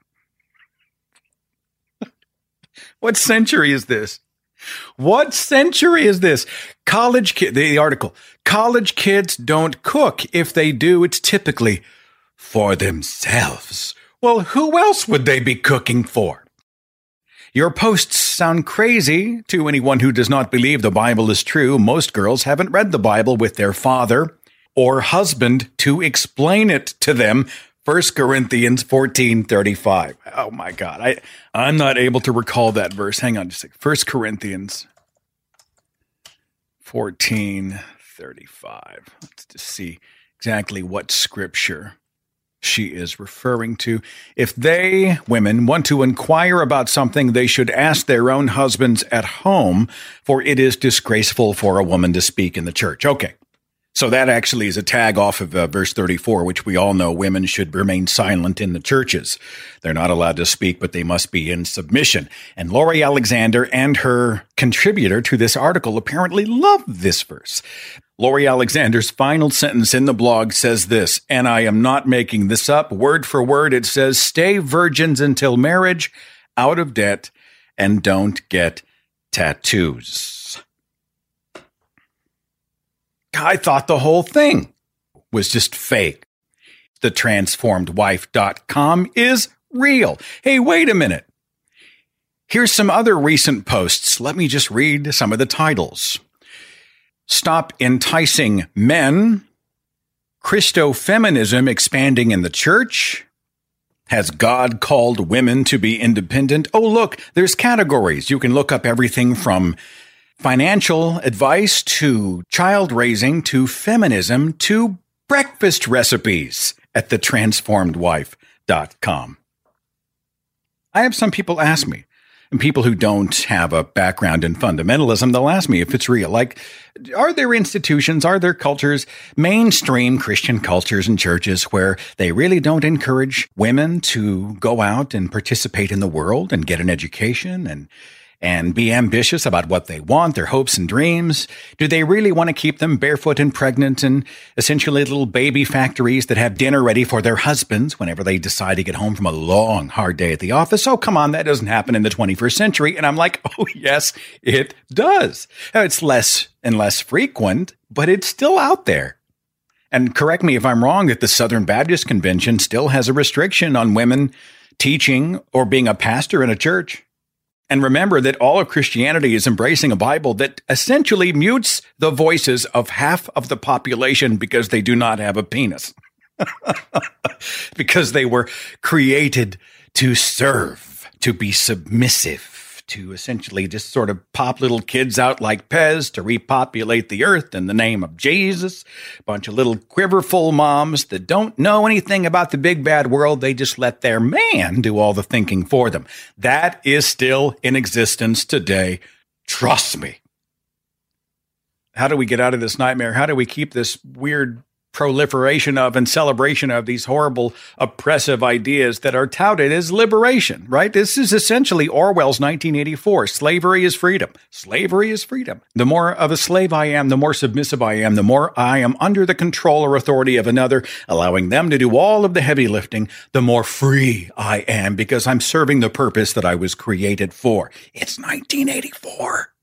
What century is this? What century is this? College kid, the article, college kids don't cook. If they do, it's typically for themselves. Well, who else would they be cooking for? Your posts sound crazy to anyone who does not believe the Bible is true. Most girls haven't read the Bible with their father or husband to explain it to them. First Corinthians fourteen thirty-five. Oh, my God. I, I'm not able to recall that verse. Hang on just a second. First Corinthians fourteen thirty-five. Let's just see exactly what scripture she is referring to. If they, women, want to inquire about something, they should ask their own husbands at home, for it is disgraceful for a woman to speak in the church. Okay. So that actually is a tag off of uh, verse thirty-four, which we all know women should remain silent in the churches. They're not allowed to speak, but they must be in submission. And Laurie Alexander and her contributor to this article apparently love this verse. Laurie Alexander's final sentence in the blog says this, and I am not making this up. Word for word, it says, stay virgins until marriage, out of debt, and don't get tattoos. I thought the whole thing was just fake. The transformed wife dot com is real. Hey, wait a minute. Here's some other recent posts. Let me just read some of the titles. Stop enticing men. Christofeminism expanding in the church. Has God called women to be independent? Oh, look, there's categories. You can look up everything from financial advice to child raising to feminism to breakfast recipes at the transformed wife dot com. I have some people ask me, and people who don't have a background in fundamentalism, they'll ask me if it's real. Like, are there institutions, are there cultures, mainstream Christian cultures and churches where they really don't encourage women to go out and participate in the world and get an education and and be ambitious about what they want, their hopes and dreams? Do they really want to keep them barefoot and pregnant in essentially little baby factories that have dinner ready for their husbands whenever they decide to get home from a long, hard day at the office? Oh, come on, that doesn't happen in the twenty-first century. And I'm like, oh, yes, it does. Now, it's less and less frequent, but it's still out there. And correct me if I'm wrong, that the Southern Baptist Convention still has a restriction on women teaching or being a pastor in a church. And remember that all of Christianity is embracing a Bible that essentially mutes the voices of half of the population because they do not have a penis. Because they were created to serve, to be submissive, to essentially just sort of pop little kids out like Pez to repopulate the earth in the name of Jesus. A bunch of little quiverful moms that don't know anything about the big bad world. They just let their man do all the thinking for them. That is still in existence today. Trust me. How do we get out of this nightmare? How do we keep this weird proliferation of and celebration of these horrible, oppressive ideas that are touted as liberation, right? This is essentially Orwell's nineteen eighty-four. Slavery is freedom. Slavery is freedom. The more of a slave I am, the more submissive I am, the more I am under the control or authority of another, allowing them to do all of the heavy lifting, the more free I am because I'm serving the purpose that I was created for. It's nineteen eighty-four.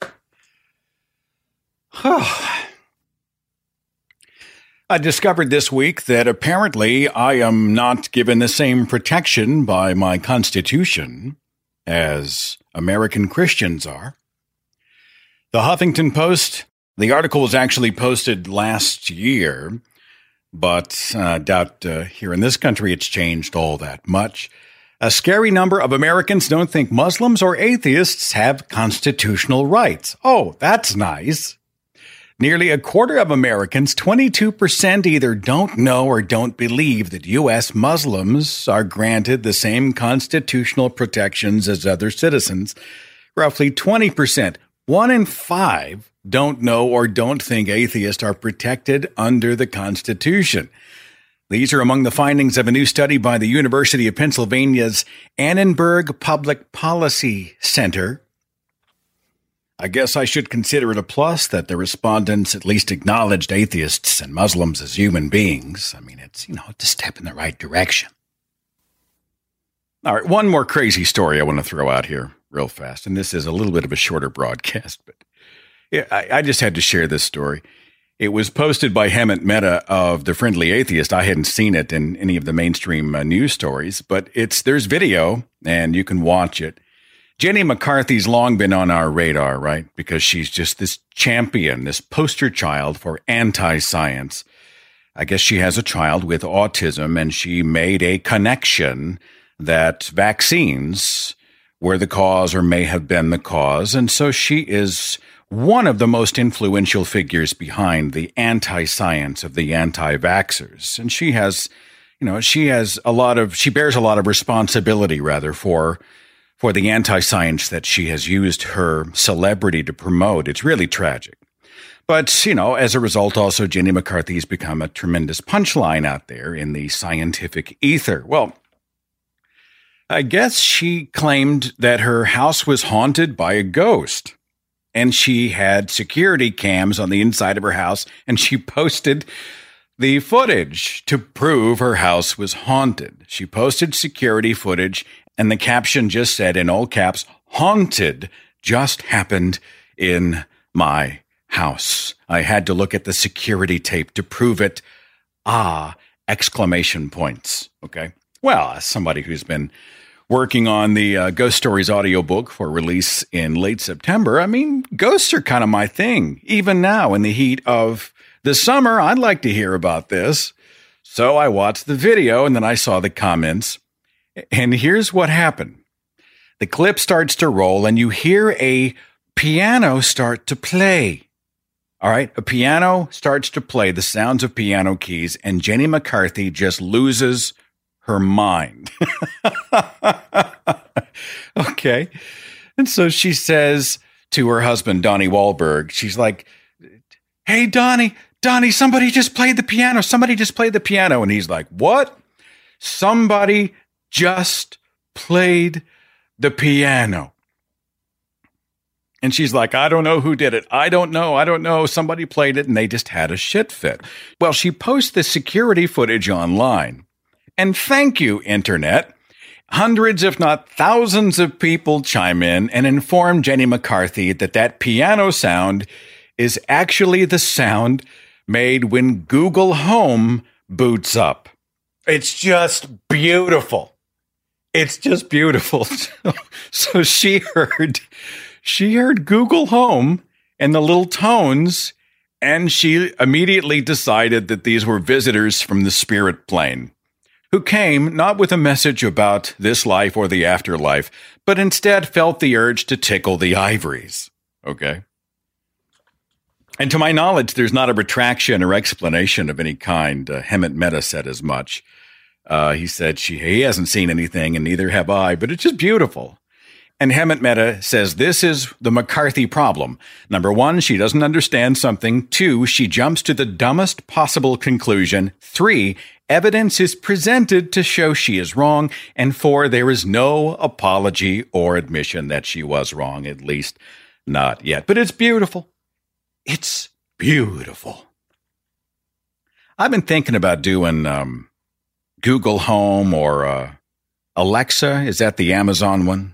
I discovered this week that apparently I am not given the same protection by my Constitution as American Christians are. The Huffington Post, the article was actually posted last year, but I uh, doubt uh, here in this country it's changed all that much. A scary number of Americans don't think Muslims or atheists have constitutional rights. Oh, that's nice. Nearly a quarter of Americans, twenty-two percent, either don't know or don't believe that U S Muslims are granted the same constitutional protections as other citizens. Roughly twenty percent, one in five, don't know or don't think atheists are protected under the Constitution. These are among the findings of a new study by the University of Pennsylvania's Annenberg Public Policy Center. I guess I should consider it a plus that the respondents at least acknowledged atheists and Muslims as human beings. I mean, it's, you know, it's a step in the right direction. All right, one more crazy story I want to throw out here real fast, and this is a little bit of a shorter broadcast, but yeah, I, I just had to share this story. It was posted by Hemant Mehta of The Friendly Atheist. I hadn't seen it in any of the mainstream uh, news stories, but it's there's video, and you can watch it. Jenny McCarthy's long been on our radar, right? Because she's just this champion, this poster child for anti-science. I guess she has a child with autism, and she made a connection that vaccines were the cause or may have been the cause. And so she is one of the most influential figures behind the anti-science of the anti-vaxxers. And she has, you know, she has a lot of, she bears a lot of responsibility, rather, for for the anti-science that she has used her celebrity to promote. It's really tragic. But, you know, as a result, also, Jenny McCarthy's become a tremendous punchline out there in the scientific ether. Well, I guess she claimed that her house was haunted by a ghost, and she had security cams on the inside of her house, and she posted the footage to prove her house was haunted. She posted security footage, and the caption just said in all caps, "Haunted just happened in my house. I had to look at the security tape to prove it." Ah, exclamation points. Okay. Well, as somebody who's been working on the uh, Ghost Stories audiobook for release in late September, I mean, ghosts are kind of my thing. Even now, in the heat of the summer, I'd like to hear about this. So I watched the video, and then I saw the comments. And here's what happened. The clip starts to roll, and you hear a piano start to play. All right, a piano starts to play, the sounds of piano keys, and Jenny McCarthy just loses her mind. Okay. And so she says to her husband, Donnie Wahlberg, she's like, "Hey, Donnie, Donnie, somebody just played the piano. Somebody just played the piano." And he's like, "What? Somebody just played the piano." And she's like, "I don't know who did it. I don't know. I don't know. Somebody played it," and they just had a shit fit. Well, she posts the security footage online. And thank you, Internet. Hundreds, if not thousands of people chime in and inform Jenny McCarthy that that piano sound is actually the sound made when Google Home boots up. It's just beautiful. It's just beautiful. So she heard, she heard Google Home and the little tones, and she immediately decided that these were visitors from the spirit plane, who came not with a message about this life or the afterlife, but instead felt the urge to tickle the ivories. Okay? And to my knowledge, there's not a retraction or explanation of any kind. Uh, Hemant Mehta said as much. Uh, he said she he hasn't seen anything, and neither have I, but it's just beautiful. And Hemant Mehta says this is the McCarthy problem. Number one, she doesn't understand something. Two, she jumps to the dumbest possible conclusion. Three, evidence is presented to show she is wrong. And four, there is no apology or admission that she was wrong, at least not yet. But it's beautiful. It's beautiful. I've been thinking about doing um, Google Home or uh, Alexa. Is that the Amazon one?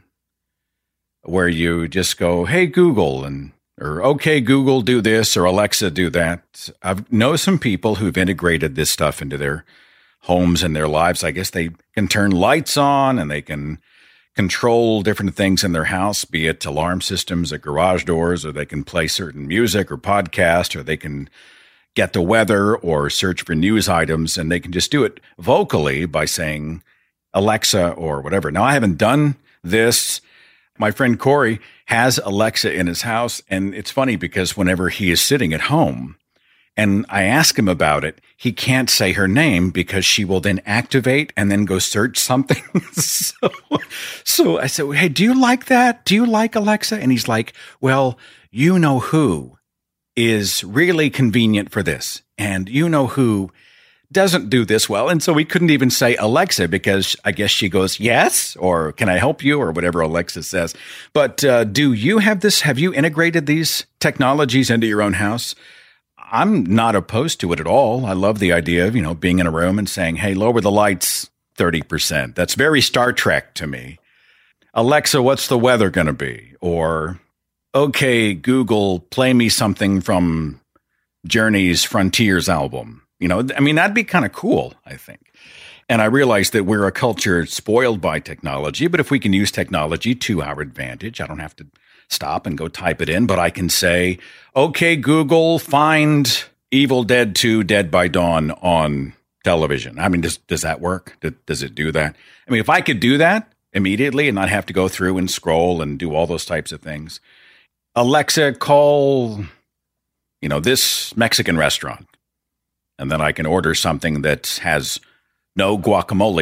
Where you just go, "Hey, Google," and or "Okay, Google, do this," or "Alexa, do that." I know some people who've integrated this stuff into their homes and their lives. I guess they can turn lights on and they can control different things in their house, be it alarm systems at garage doors, or they can play certain music or podcast, or they can get the weather or search for news items, and they can just do it vocally by saying Alexa or whatever. Now, I haven't done this. My friend Corey has Alexa in his house, and it's funny because whenever he is sitting at home and I ask him about it, he can't say her name because she will then activate and then go search something. so, so I said, "Hey, do you like that? Do you like Alexa?" And he's like, "Well, you know who is really convenient for this, and you know who doesn't do this well." And so we couldn't even say Alexa because I guess she goes, "Yes," or "Can I help you?" or whatever Alexa says. But uh, do you have this? Have you integrated these technologies into your own house? I'm not opposed to it at all. I love the idea of, you know, being in a room and saying, "Hey, lower the lights thirty percent. That's very Star Trek to me. "Alexa, what's the weather going to be?" Or, "Okay, Google, play me something from Journey's Frontiers album." You know, I mean, that'd be kind of cool, I think. And I realize that we're a culture spoiled by technology, but if we can use technology to our advantage, I don't have to stop and go type it in, but I can say, "Okay, Google, find Evil Dead two Dead by Dawn on television." I mean, does, does that work? Does it do that? I mean, if I could do that immediately and not have to go through and scroll and do all those types of things. "Alexa, call, you know, this Mexican restaurant." And then I can order something that has no guacamole on it,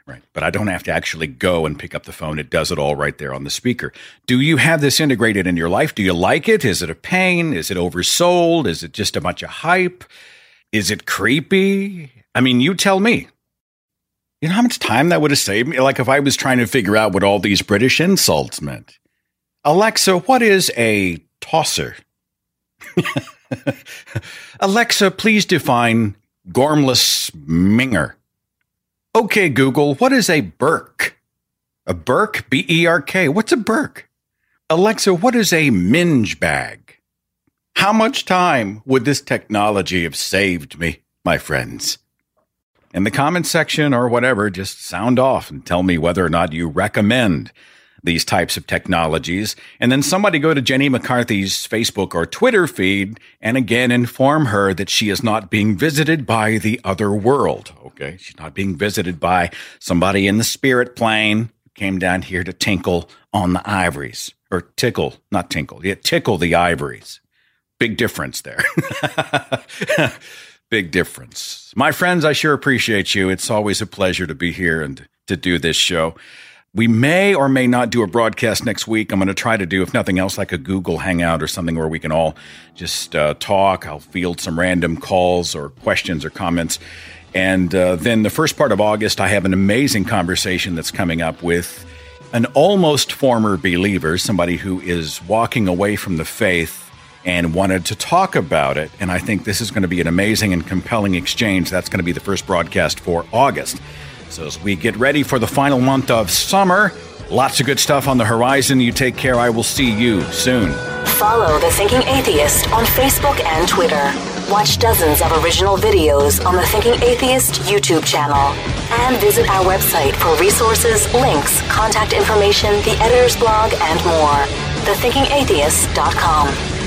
Right. But I don't have to actually go and pick up the phone. It does it all right there on the speaker. Do you have this integrated in your life? Do you like it? Is it a pain? Is it oversold? Is it just a bunch of hype? Is it creepy? I mean, you tell me. You know how much time that would have saved me? Like if I was trying to figure out what all these British insults meant. Alexa, what is a tosser? Alexa, please define gormless minger. Okay, Google, what is a Burke? A Burke? B E R K. What's a Burke? Alexa, what is a minge bag? How much time would this technology have saved me, my friends? In the comment section or whatever, just sound off and tell me whether or not you recommend these types of technologies. And then somebody go to Jenny McCarthy's Facebook or Twitter feed and again inform her that she is not being visited by the other world. Okay, she's not being visited by somebody in the spirit plane who came down here to tinkle on the ivories. Or tickle, not tinkle, yeah, tickle the ivories. Big difference there. Big difference. My friends, I sure appreciate you. It's always a pleasure to be here and to do this show. We may or may not do a broadcast next week. I'm going to try to do, if nothing else, like a Google Hangout or something where we can all just uh, talk. I'll field some random calls or questions or comments. And uh, then the first part of August, I have an amazing conversation that's coming up with an almost former believer, somebody who is walking away from the faith and wanted to talk about it. And I think this is going to be an amazing and compelling exchange. That's going to be the first broadcast for August. So as we get ready for the final month of summer, lots of good stuff on the horizon. You take care. I will see you soon. Follow The Thinking Atheist on Facebook and Twitter. Watch dozens of original videos on the Thinking Atheist YouTube channel. And visit our website for resources, links, contact information, the editor's blog, and more. the thinking atheist dot com.